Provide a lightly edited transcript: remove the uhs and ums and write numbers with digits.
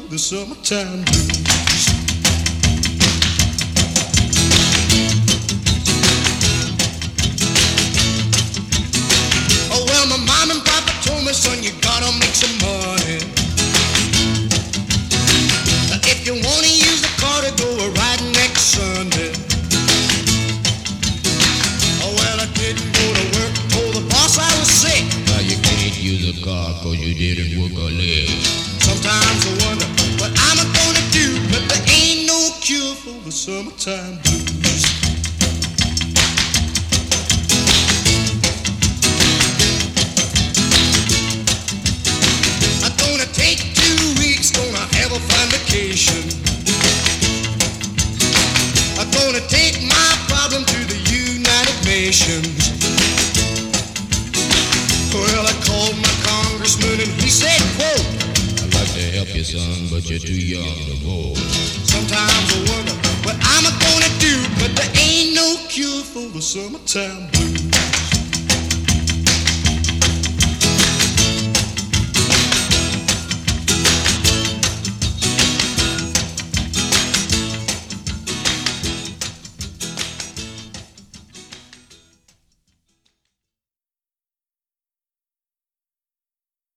the summertime blues. Oh, well, my mom and papa told me, son, you gotta make some money. If you wanna use the car to go a ride next Sunday. Oh, well, I didn't go to work, told the boss I was sick. Now you can't use a car 'cause you didn't work a leg. Sometimes I wonder what I'm gonna do, but there ain't no cure for the summertime blues. I'm gonna take 2 weeks, gonna have a fine vacation. I'm gonna take my problem to the United Nations. Well, I called my congressman and he said, quote, I'd like to help you, son, but you're too young to vote. sometimes I wonder what I'm gonna do, but there ain't no cure for the summertime blues.